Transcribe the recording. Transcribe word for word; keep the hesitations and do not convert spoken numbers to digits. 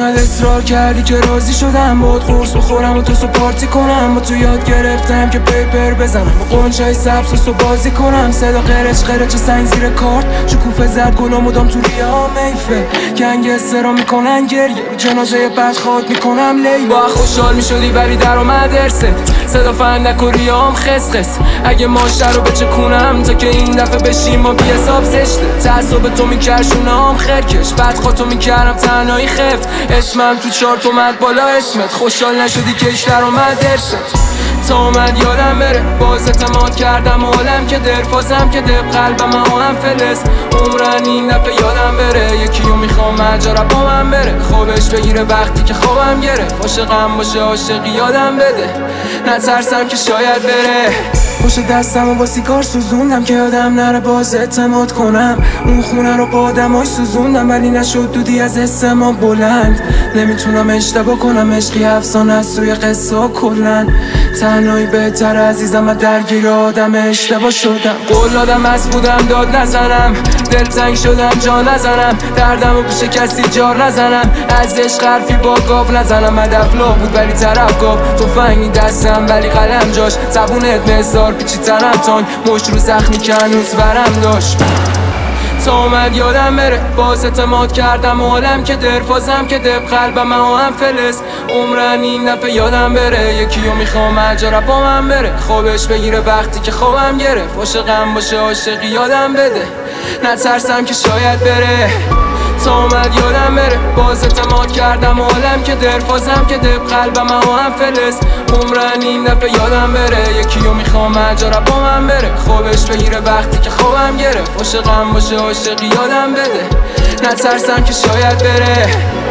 انقدر اصرار کردی که راضی شدم باد قرص بخورم و تو سو پارتی کنم. با تو یاد گرفتم که پیپر بزنم و قنچای سبز و سو بازی کنم. صدا قرچ قرچ سنگ زیر کارت شکوفه زد گلا مدام تو ریا میفه گنگسترا میکنن گریه رو جنازه بد خواد میکنم لی. با خوشحال میشدی ولی در اومد ارست صدا فندک و ریام خس خس. اگه ماشه رو بچکونم تا که این دفعه بشیم ما بی حساب زشته. تعصب تو میکرشونم خرکش بعد خودتو میکردم تنهایی خفت. اسمم تو چارت اومد بالا اسمت خوشحال نشدی که ایش در اومد ارست. تا اومد یادم بره باز اعتماد کردم عالم که درفازم که دب قلبم و هم فلس. عمرن این دفعه یادم بره یکیو میخوام مجارا با من بره خوابش بگیره وقتی که خوابم گرفت. عاشقم باشه عاشقی یادم بده نترسم که شاید بره. پشت دستم و با سیگار سوزوندم که یادم نره باز اعتماد کنم. اون خونه رو با آدمای سوزوندم ولی نشد دودی از حس ما بلند. نمیتونم اشتباه کنم عشقی افسانه از سوی قصه کلن. تنهایی بهتر عزیزم من درگیر آدم اشتباه شدم. قول دادم از بودم داد نزنم دلتنگ شدم جا نزنم دردم و پیش کسی جار نزنم. از عشق حرفی با گاو نزنم هدف لا بود ولی طرف گاو. تفنگی دستم ولی قلم جاش زبونت نزار پیچی ترم تانگ مشت رو زخمی که هنوز برم داشت. تا اومد یادم بره باز اعتماد کردم عالم که درفازم که دب قلبم و هم فلس. عمرن این دفعه یادم بره یکیو میخوام مجارا با من بره خوابش بگیره وقتی که خوابم گرفت. عاشقم باشه عاشقی یادم بده نترسم که شاید بره. تا اومد یادم بره باز اعتماد کردم عالم که درفازم که دب قلبم و هم فلس. عمرن این دفعه یادم بره یکیو میخوام مجارا با من بره خوابش بگیره وقتی که خوابم گرفت. عاشقم باشه عاشقی یادم بده نترسم که شاید بره.